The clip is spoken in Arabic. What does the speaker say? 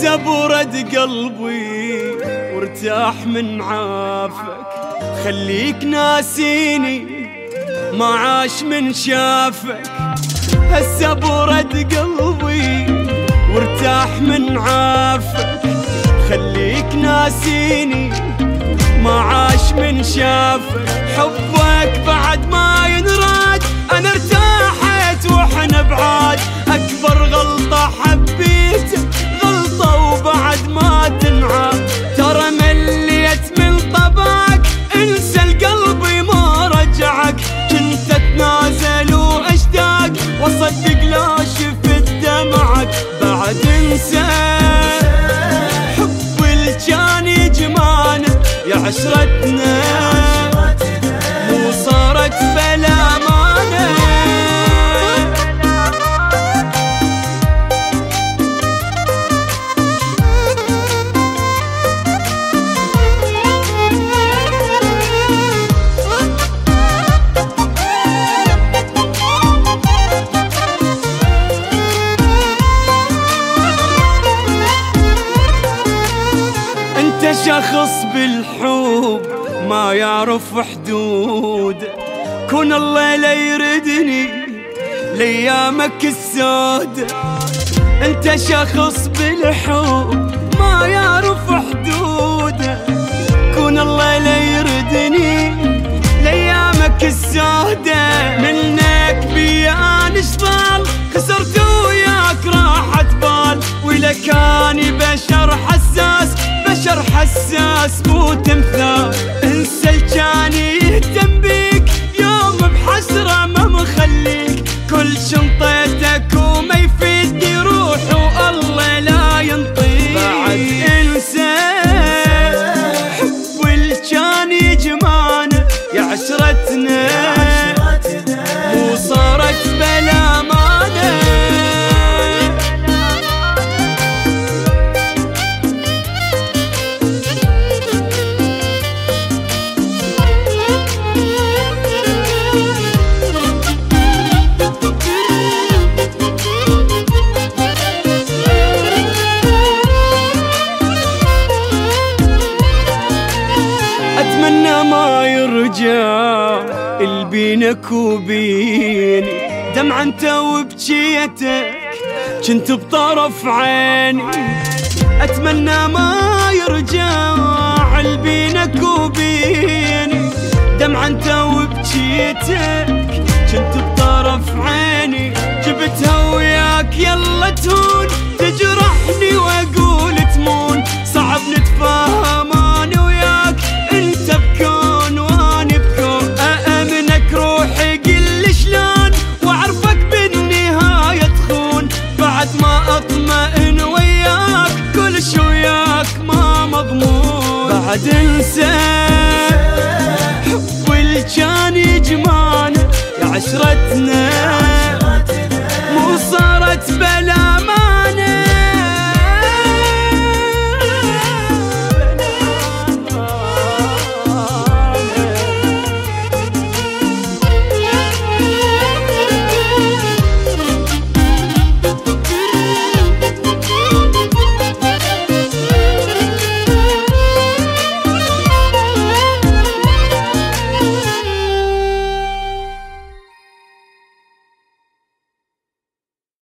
هسه برد قلبي وارتاح من عافك، خليك ناسيني ما عاش من شافك. هسه برد قلبي وارتاح من عافك، خليك ناسيني ما عاش من شافك. حبك بعد ما ينراد، انا ارتاحت واحنا بعاد. اكبر غلطة حبيت غلطة وبعد ما تنعاد. ترى مليت من طبعك، انسى القلب ما رجعك. كنت اتنازل واشتاق واصدق لا شفت دمعك. بعد انسى حب اللي كان يجمعنا يا عشرتنا، مو صارت بلا مانع. انت شخص بالحب ما يعرف حدود، كون الله لا يردني ليامك السود. انت شخص بالحب ما يعرف حدود، كون الله لا يردني ليامك السود. منك بيا نشطال، خسرت وياك راحة بال. ولا كاني بشر حساس، بشر حساس مو تمثال. انسى اللي كان يهتم بيك يوم بحسرة ما مخليك. كل شنطتك وما يفيد يروح والله لا ينطيك. بعد انسى حب اللي كان يجمعنا يا عشرتنا، مو صارت بلا مانع. أتمنى ما يرجع اللي بينك وبيني. دمعة انت وبجيتك كنت بطرف عيني. أتمنى ما يرجع اللي بينك وبيني. دمعة انت وبجيتك كنت بطرف عيني. جبتها وياك يلا تهون، تجرحني واقول تمون. صعب نتفاهم انا وياك، انت بكون واني بكون. أأمنك روحي قل شلون واعرفك بالنهاية تخون. بعد ما اطمئن وياك كل شي وياك ما مضمون. بعد انسى حب اللي كان يجمعنا يا عشرتنا،